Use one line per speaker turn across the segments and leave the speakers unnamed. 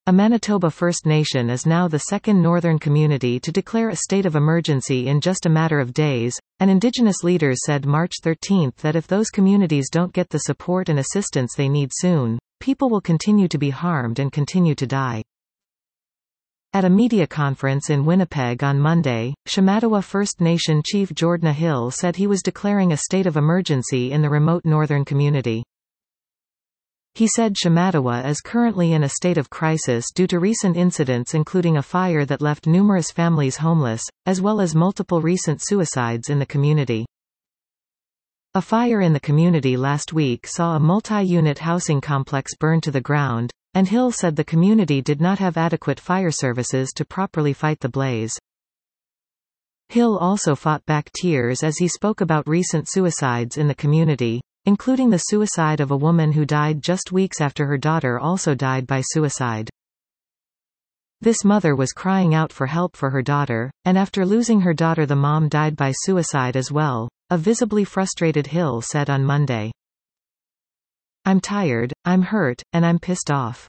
A Manitoba First Nation is now the second northern community to declare a state of emergency in just a matter of days, and Indigenous leaders said March 13 that if those communities don't get the support and assistance they need soon, people will continue to be harmed and continue to die. At a media conference in Winnipeg on Monday, Shamattawa First Nation Chief Jordna Hill said he was declaring a state of emergency in the remote northern community. He said Shamattawa is currently in a state of crisis due to recent incidents including a fire that left numerous families homeless, as well as multiple recent suicides in the community. A fire in the community last week saw a multi-unit housing complex burn to the ground, and Hill said the community did not have adequate fire services to properly fight the blaze. Hill also fought back tears as he spoke about recent suicides in the community, including the suicide of a woman who died just weeks after her daughter also died by suicide. This mother was crying out for help for her daughter, and after losing her daughter the mom died by suicide as well, a visibly frustrated Hill said on Monday. "I'm tired, I'm hurt, and I'm pissed off."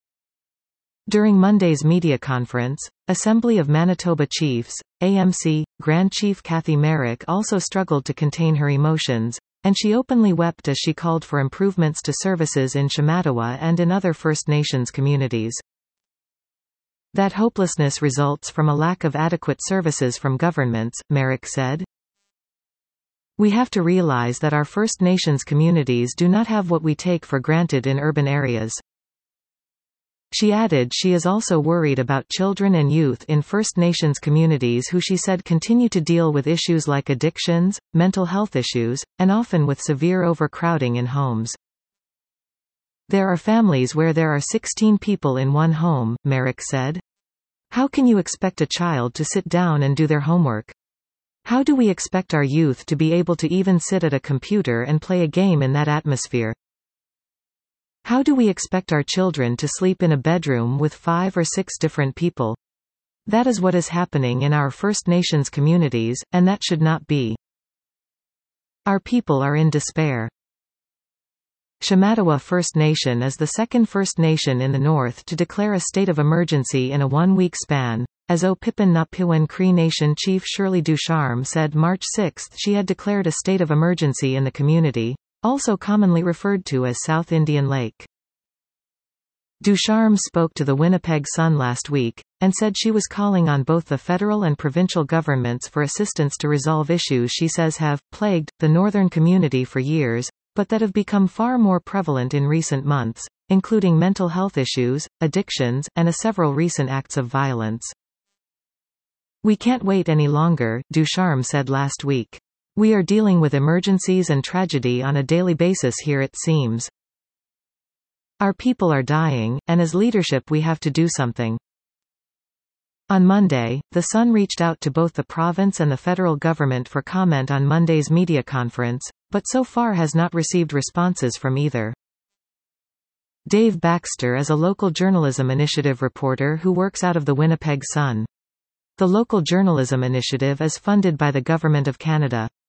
During Monday's media conference, Assembly of Manitoba Chiefs, AMC, Grand Chief Kathy Merrick also struggled to contain her emotions, and she openly wept as she called for improvements to services in Shamattawa and in other First Nations communities. That hopelessness results from a lack of adequate services from governments, Merrick said. We have to realize that our First Nations communities do not have what we take for granted in urban areas. She added she is also worried about children and youth in First Nations communities who she said continue to deal with issues like addictions, mental health issues, and often with severe overcrowding in homes. There are families where there are 16 people in one home, Merrick said. How can you expect a child to sit down and do their homework? How do we expect our youth to be able to even sit at a computer and play a game in that atmosphere? How do we expect our children to sleep in a bedroom with 5 or 6 different people? That is what is happening in our First Nations communities, and that should not be. Our people are in despair. Shamattawa First Nation is the second First Nation in the North to declare a state of emergency in a one-week span, as O'Pippin Napiwin Cree Nation Chief Shirley Ducharme said March 6 she had declared a state of emergency in the community, also commonly referred to as South Indian Lake. Ducharme spoke to the Winnipeg Sun last week, and said she was calling on both the federal and provincial governments for assistance to resolve issues she says have plagued the northern community for years, but that have become far more prevalent in recent months, including mental health issues, addictions, and several recent acts of violence. We can't wait any longer, Ducharme said last week. We are dealing with emergencies and tragedy on a daily basis here it seems. Our people are dying, and as leadership we have to do something. On Monday, the Sun reached out to both the province and the federal government for comment on Monday's media conference, but so far has not received responses from either. Dave Baxter is a local journalism initiative reporter who works out of the Winnipeg Sun. The local journalism initiative is funded by the Government of Canada.